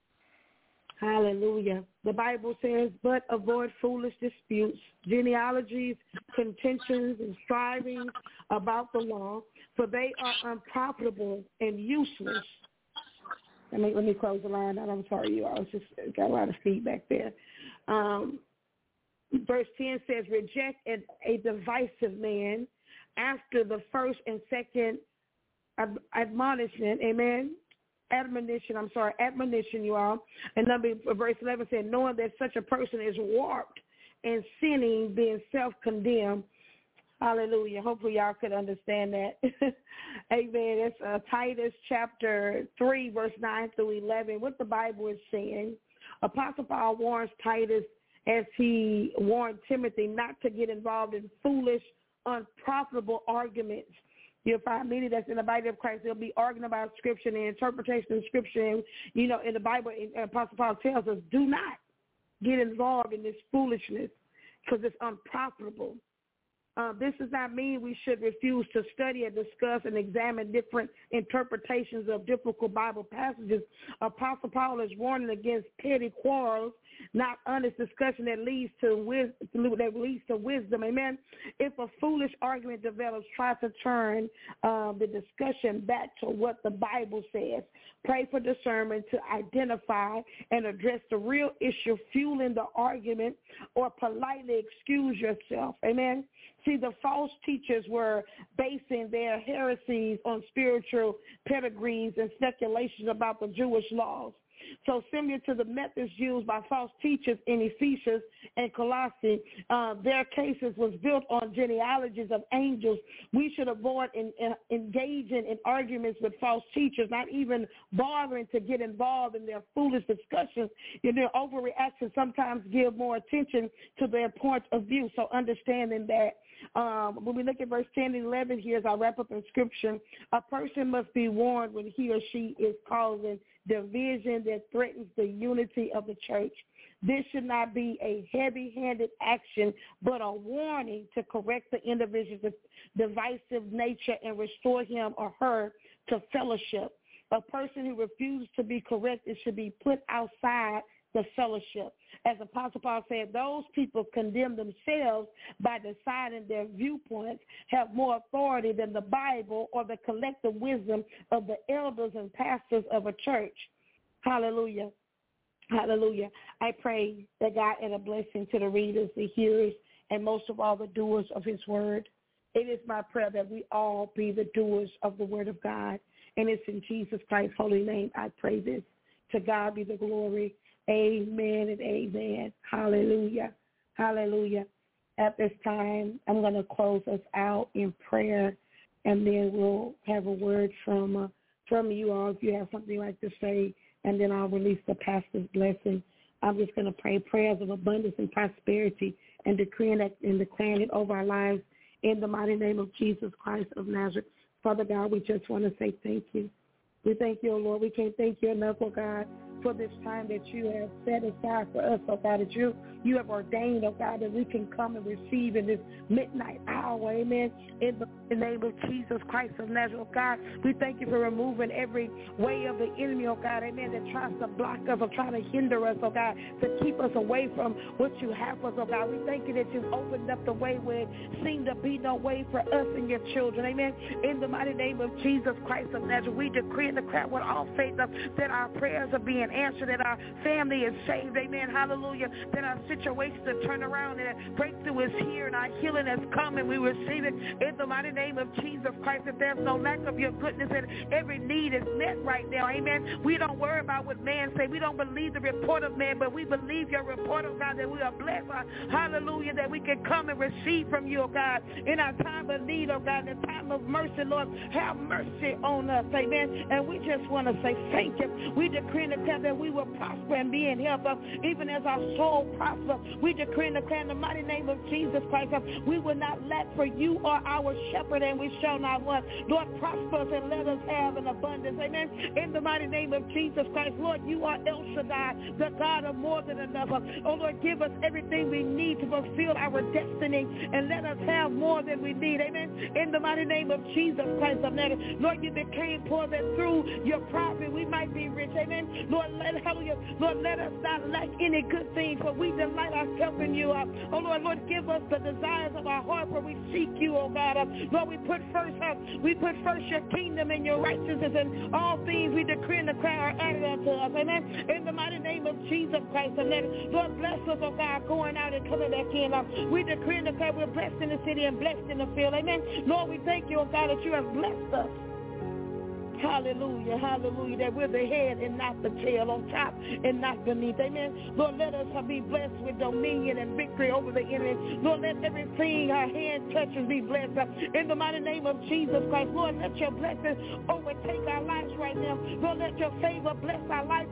Hallelujah. The Bible says, but avoid foolish disputes, genealogies, contentions, and strivings about the law, for they are unprofitable and useless. Let me, let me close the line out. I'm sorry, you all. It's just got a lot of feedback there. Um, verse ten says, reject a, a divisive man after the first and second ad- admonishment. Amen. Admonition, I'm sorry, admonition, you all. And number verse eleven said, knowing that such a person is warped and sinning, being self-condemned. Hallelujah. Hopefully y'all could understand that. Amen. It's uh, Titus chapter three, verse nine through eleven. What the Bible is saying. Apostle Paul warns Titus as he warned Timothy not to get involved in foolish, unprofitable arguments. You'll find many that's in the body of Christ. They'll be arguing about Scripture and interpretation of Scripture. And, you know, in the Bible, Apostle Paul tells us, do not get involved in this foolishness because it's unprofitable. Uh, this does not mean we should refuse to study and discuss and examine different interpretations of difficult Bible passages. Apostle Paul is warning against petty quarrels, not honest discussion that leads to wisdom, that leads to wisdom. Amen. If a foolish argument develops, try to turn uh, the discussion back to what the Bible says. Pray for discernment to identify and address the real issue fueling the argument, or politely excuse yourself. Amen. See, the false teachers were basing their heresies on spiritual pedigrees and speculations about the Jewish laws. So similar to the methods used by false teachers in Ephesians and Colossae, uh, their cases was built on genealogies of angels. We should avoid in, in, engaging in arguments with false teachers, not even bothering to get involved in their foolish discussions. You know, overreactions sometimes give more attention to their point of view. So understanding that. Um, when we look at verse ten and eleven here as I wrap up in Scripture, a person must be warned when he or she is causing division that threatens the unity of the church. This should not be a heavy-handed action, but a warning to correct the individual's divisive nature and restore him or her to fellowship. A person who refuses to be corrected should be put outside the fellowship. As Apostle Paul said, those people condemn themselves by deciding their viewpoints have more authority than the Bible or the collective wisdom of the elders and pastors of a church. Hallelujah. Hallelujah. I pray that God add a blessing to the readers, the hearers, and most of all the doers of his word. It is my prayer that we all be the doers of the word of God. And it's in Jesus Christ's holy name I pray this. To God be the glory. Amen and amen. Hallelujah. Hallelujah. At this time, I'm going to close us out in prayer, and then we'll have a word from uh, from you all if you have something you'd like to say, and then I'll release the pastor's blessing. I'm just going to pray prayers of abundance and prosperity and decreeing it and declaring it over our lives in the mighty name of Jesus Christ of Nazareth. Father God, we just want to say thank you. We thank you, oh Lord. We can't thank you enough, oh God, for this time that you have set aside for us, oh God, that you, you have ordained, oh God, that we can come and receive in this midnight hour, amen, in the name of Jesus Christ of Nazareth, God. We thank you for removing every way of the enemy, oh God, amen, that tries to block us or try to hinder us, oh God, to keep us away from what you have for us, oh God. We thank you that you've opened up the way where it seemed to be no way for us and your children, amen. In the mighty name of Jesus Christ of Nazareth, we decree and declare with all faith that our prayers are being answered, that our family is saved, amen, hallelujah, that our situations are turned around and that breakthrough is here and our healing has come and we receive it in the mighty name of Jesus Christ, that there's no lack of your goodness and every need is met right now, amen. We don't worry about what man say. We don't believe the report of man, but we believe your report, oh God, that we are blessed, uh, hallelujah, that we can come and receive from you, oh God, in our time of need, oh God, in the time of mercy, Lord, have mercy on us, amen. And we just want to say thank you. We decree and declare that we will prosper and be in health, uh, even as our soul prosper. We decree and declare in the mighty name of Jesus Christ, uh, we will not lack, for you are our shepherd and we shall not want. Lord, prosper us and let us have an abundance, amen. In the mighty name of Jesus Christ, Lord, you are El Shaddai, the God of more than enough. Uh, oh Lord, give us everything we need to fulfill our destiny and let us have more than we need, amen. In the mighty name of Jesus Christ of Nazareth, Lord, you became poor that through your prophet we might be rich, amen. Lord, let, hallelujah, Lord, let us not lack any good thing, for we delight ourselves in you. Uh, oh Lord, Lord, give us the desires of our heart, for we seek you, oh God. Uh, Lord, we put first, uh, we put first your kingdom and your righteousness, and all things we decree and declare are added unto us, amen. In the mighty name of Jesus Christ of Nazareth, Lord, bless us, oh God, going out and coming back in. Uh, we decree and declare we're blessed in the city and blessed in the field, amen. Lord, we thank you, oh God, that you have blessed us. Hallelujah, hallelujah, that we're the head and not the tail, on top and not beneath, amen. Lord, let us be blessed with dominion and victory over the enemy. Lord, let everything our hand touches be blessed. In the mighty name of Jesus Christ, Lord, let your blessings overtake our lives right now. Lord, let your favor bless our lives and those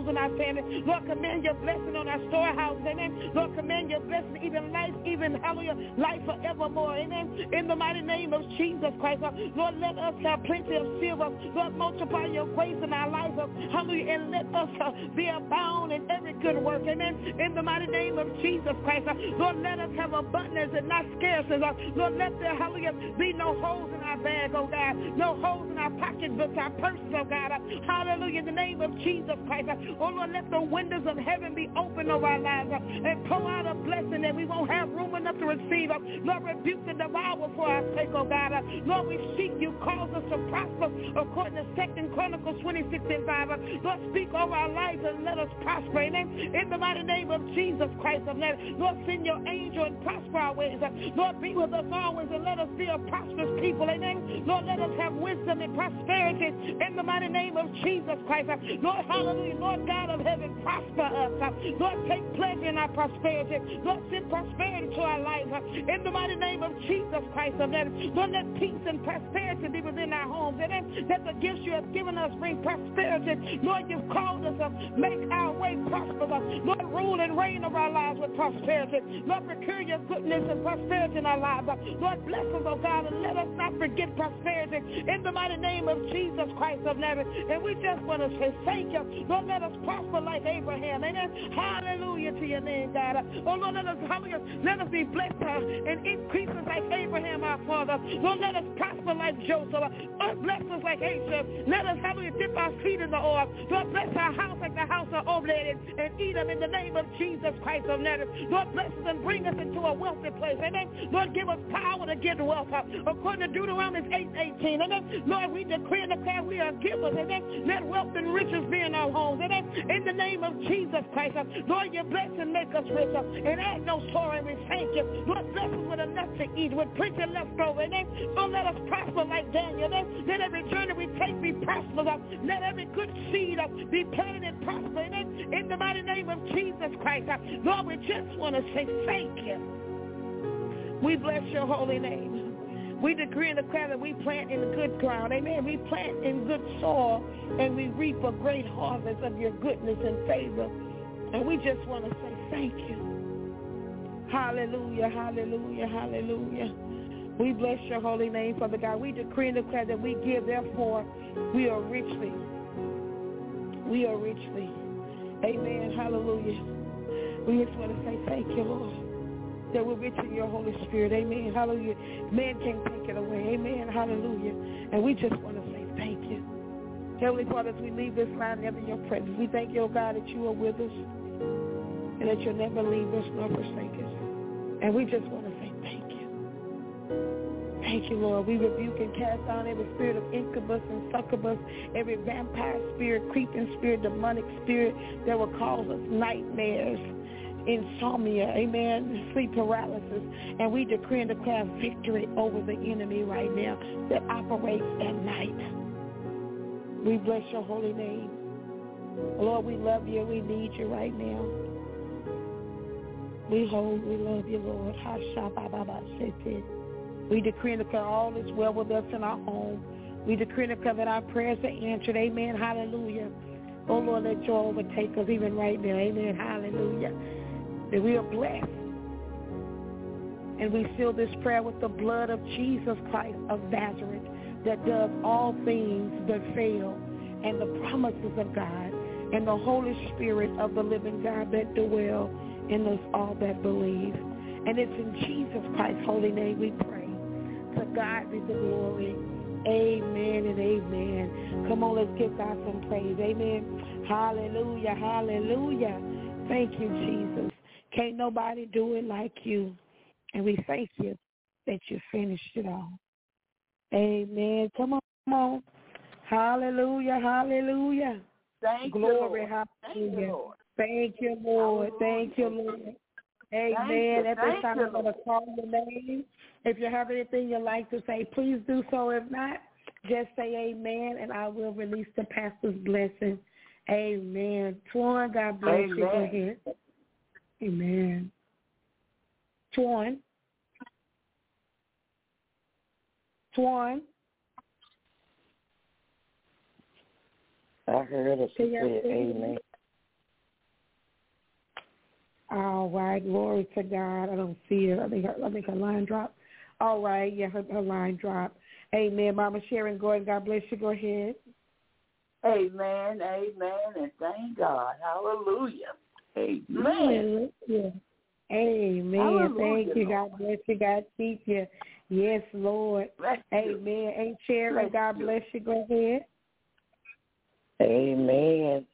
homes and our family. Lord, command your blessing on our storehouse. Amen. Lord, command your blessing, even life, even, hallelujah, life forevermore. Amen. In the mighty name of Jesus Christ. Lord, let us have plenty of silver. Lord, multiply your grace in our lives. Hallelujah. And let us uh, be abound in every good work. Amen. In the mighty name of Jesus Christ. Uh, Lord, let us have abundance and not scarcity. Uh, Lord, let there, hallelujah, be no holes in our bag, oh God. No holes in our pocketbooks, our purses, oh God. Uh, hallelujah. In the name of Jesus Christ. Uh, oh Lord, let the windows of heaven be open over our lives uh, and pour out a blessing that we won't have room enough to receive. Uh, Lord, rebuke the devourer for our sake, oh God. Uh, Lord, we seek you. Cause us to prosper according to Second Chronicles twenty-six and five. Uh, Lord, speak over our lives and let us prosper. Amen. In the mighty name of Jesus Christ of Nazareth. Lord, send your angel and prosper our ways. Uh, Lord, be with us always and let us be a prosperous people. Amen. Lord, let us have wisdom and prosperity in the mighty name of Jesus Christ. Uh, Lord, hallelujah. Lord God of heaven, prosper us. Uh, Lord, take pleasure in our prosperity. Lord, send prosperity to our lives. Uh, in the mighty name of Jesus Christ of Nazareth. Lord, let peace and prosperity be within our homes. Amen. That the gifts you have given us bring prosperity. Lord, you've called us to make our way prosperous. Lord, rule and reign over our lives with prosperity. Lord, procure your goodness and prosperity in our lives. Lord, bless us, oh God, and let us not forget prosperity in the mighty name of Jesus Christ of Nazareth. And we just want to say thank you. Lord, let us prosper like Abraham. Amen. Hallelujah to your name, God. Oh, Lord, let us, hallelujah, let us be blessed uh, and increases like Abraham, our father. Lord, let us prosper like Joseph. Lord, bless us like Asa. Let us, hallelujah, dip our feet in the oil. Lord, bless our house like the house of Obed and, and Edom in the name of Jesus Christ of Nazareth. Lord, bless us and bring us into a wealthy place. Amen. Lord, give us power to get wealth. Uh, according to Deuteronomy eight eighteen. Amen. Lord, we decree and declare we are givers. Amen. Let wealth and riches be in our homes. Amen. In the name of Jesus Christ. Uh, Lord, your blessing make us rich. Uh, and add no sorrow, and we thank you. Lord, bless us with enough to eat, with plenty left over. Amen. Lord, let us prosper like Daniel. Amen. Let every journey we take be prosperous. Uh, let every good seed uh, be planted and prosper. Amen. In the mighty name of Jesus Christ. Uh, Lord, we just want to say thank you. We bless your holy name. We decree and declare that we plant in good ground. Amen. We plant in good soil and we reap a great harvest of your goodness and favor. And we just want to say thank you. Hallelujah, hallelujah, hallelujah. We bless your holy name, Father God. We decree and declare that we give, therefore, we are richly. We are richly. Amen, hallelujah. We just want to say thank you, Lord, that we're rich in your Holy Spirit. Amen, hallelujah. Man can't take it away. Amen, hallelujah. And we just want to say thank you. Heavenly Father, as we leave this line never in your presence, we thank you, oh God, that you are with us and that you'll never leave us nor forsake us. And we just want to say thank you. Thank you, Lord. We rebuke and cast down every spirit of incubus and succubus, every vampire spirit, creeping spirit, demonic spirit that will cause us nightmares, insomnia, amen, sleep paralysis. And we decree and declare victory over the enemy right now that operates at night. We bless your holy name. Lord, we love you. We need you right now. We hold, we love you, Lord. We decree and declare all is well with us in our home. We decree and declare that our prayers are answered. Amen. Hallelujah. Oh, Lord, let joy overtake us even right now. Amen. Hallelujah. That we are blessed. And we seal this prayer with the blood of Jesus Christ of Nazareth that does all things but fail, and the promises of God and the Holy Spirit of the living God that dwell in us all that believe. And it's in Jesus Christ's holy name we pray. To God be the glory. Amen and amen. Come on, let's give God some praise. Amen. Hallelujah, hallelujah. Thank you, Jesus. Can't nobody do it like you. And we thank you that you finished it all. Amen. Come on, come on. Hallelujah, hallelujah. Thank Glory, you, hallelujah. Lord. Thank you, Lord. Thank you, Lord. Amen. At this time, I'm going to call your name. If you have anything you'd like to say, please do so. If not, just say amen, and I will release the pastor's blessing. Amen. Twan, God bless amen. You. Go ahead. Amen. Twan. Twan. I heard her say amen. All right, glory to God. I don't see it. I think her, I think her line dropped. All right, yeah, her, her line dropped. Amen. Mama Sharon Gordon, God bless you. Go ahead. Amen, amen, and thank God. Hallelujah. Amen. Hallelujah. Amen. Hallelujah, Thank you. Lord. God bless you. God keep you. Yes, Lord. Bless you. Amen. Ain't Sharon, Bless God you. bless you. Go ahead. Amen.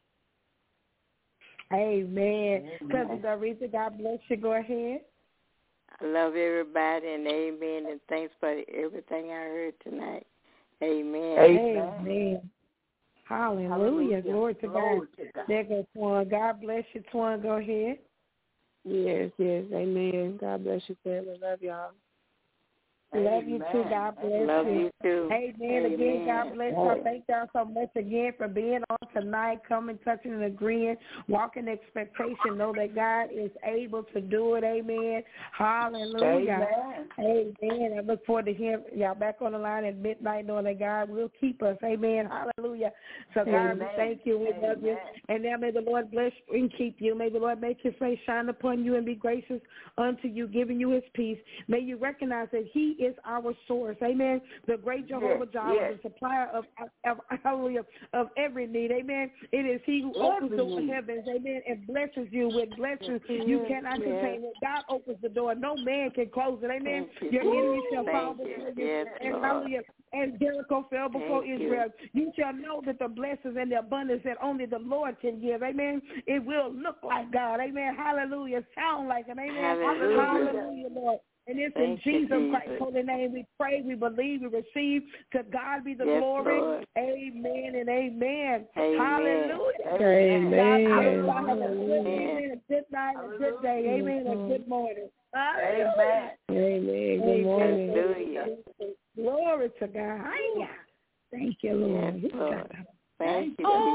Amen. Cousin Doretha, God bless you. Go ahead. I love everybody, and amen, and thanks for everything I heard tonight. Amen. Amen. amen. Hallelujah. Hallelujah. Glory to Glory God. to God. There goes Twan. God bless you, Twan. Go ahead. Yes, yes, amen. God bless you, family. Love y'all. Love you too. God bless Love you. you too. Amen. Again, God bless you. I thank y'all so much again for being on tonight, coming, touching, and agreeing, walking expectation. Know that God is able to do it. Amen. Hallelujah. Amen. Amen. I look forward to hearing y'all back on the line at midnight, knowing that God will keep us. Amen. Hallelujah. So, God, Amen. we thank you. We Amen. love you. And now may the Lord bless you and keep you. May the Lord make his face shine upon you and be gracious unto you, giving you his peace. May you recognize that he is our source. Amen. The great Jehovah Jireh, yes. the supplier of, of, of, of every need. Amen. It is he who opens the heavens. Amen. And blesses you with blessings yes. you cannot yes. contain. When God opens the door, no man can close it. Amen. Thank Your you. enemy shall Thank fall before you. Yes, and Lord. hallelujah. And Jericho fell before Thank Israel. You. you shall know that the blessings and the abundance that only the Lord can give. Amen. It will look like God. Amen. Hallelujah. Sound like him. Amen. Hallelujah, Hallelujah Lord. And it's Thank in Jesus, Jesus Christ's holy name we pray, we believe, we receive. To God be the yes, glory. Lord. Amen and amen. Amen. Hallelujah. Amen. God, have a good evening, a good night, a good day. Amen. A good morning. Amen. Amen. Good morning. Hallelujah. Glory to God. Thank you, Lord. Yes, Lord. Thank you. Oh,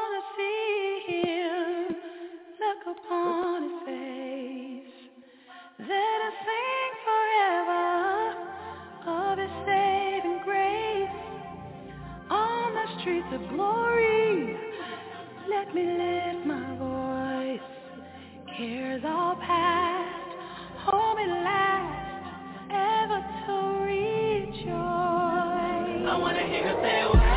I want to see him look upon his face. Let us sing forever of his saving grace. On the streets of glory, let me lift my voice. Cares all past, hold me last, ever to rejoice. I want to hear you say, well,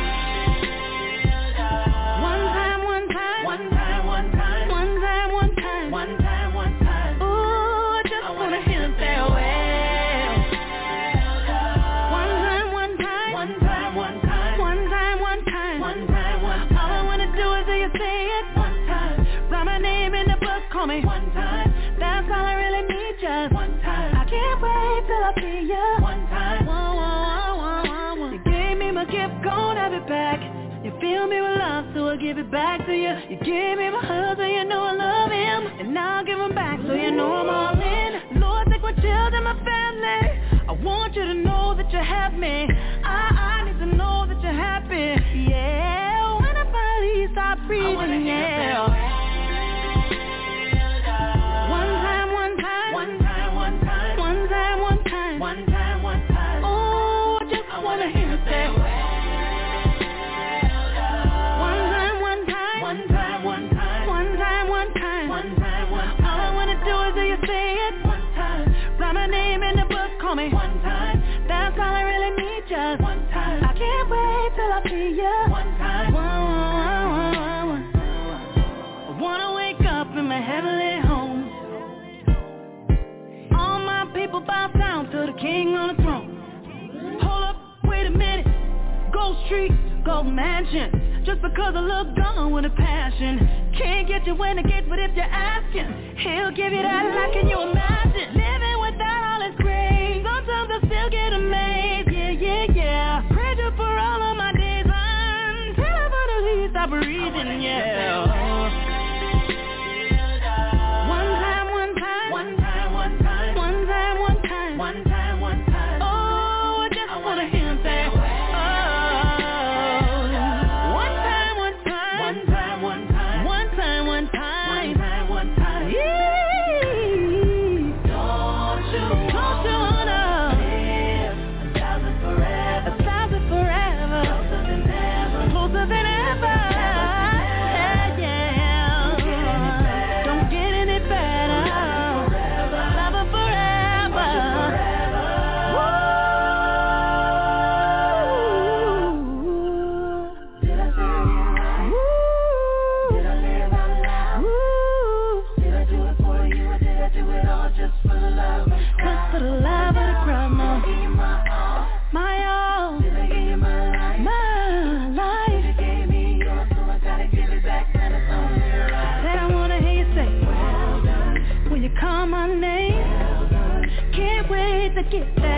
one time, one time, one time, one time, one time, one time, one time, one time. Ooh, I just want to hear you say, well, one time, one time, one time, one time, one time, one time, one time, one time. All I want to do is hear you say it one time. Write my name in the book, call me one time. That's all I really need, just one time. I can't wait till I see you one time. Whoa, whoa, whoa, whoa, whoa. You gave me my gift, gon' have it back. You fill me with love, so I give it back to you. You gave me my husband, you know I love him. And now I give him back, so you know I'm all in. Lord, take my children, my family. I want you to know that you have me. I, I need to know that you're happy. Yeah, when I finally stop breathing, yeah. One time, one time, one time, one time, one time, one time, one time, one time. Oh, I just wanna hear you say, one time, one time, one time, one time, one time, one time, one time, one time. All I wanna do is hear you say it one time. Write my name in the book, call me one time. That's all I really need, just one time. I can't wait till I see you one time. One, one, one, one, one. I wanna wake up in my heavenly home. All my people bow down to the king on the throne. Hold up, wait a minute. Gold Street, Gold Mansion. Just because I look gone with a passion. Can't get you in the gates, but if you're asking, he'll give you that life, can you imagine? Living without all his grace. Sometimes I still get amazed, yeah, yeah, yeah. Praise you for all of my days until I finally stop breathing, yeah. One time, one time, one time, one time, one time, one time, one time, one time. Oh, I just wanna hear him say, oh. One time, one time, one time, one time, one time, one time, one time, one time. Yeah. Don't you, don't you wanna live get down.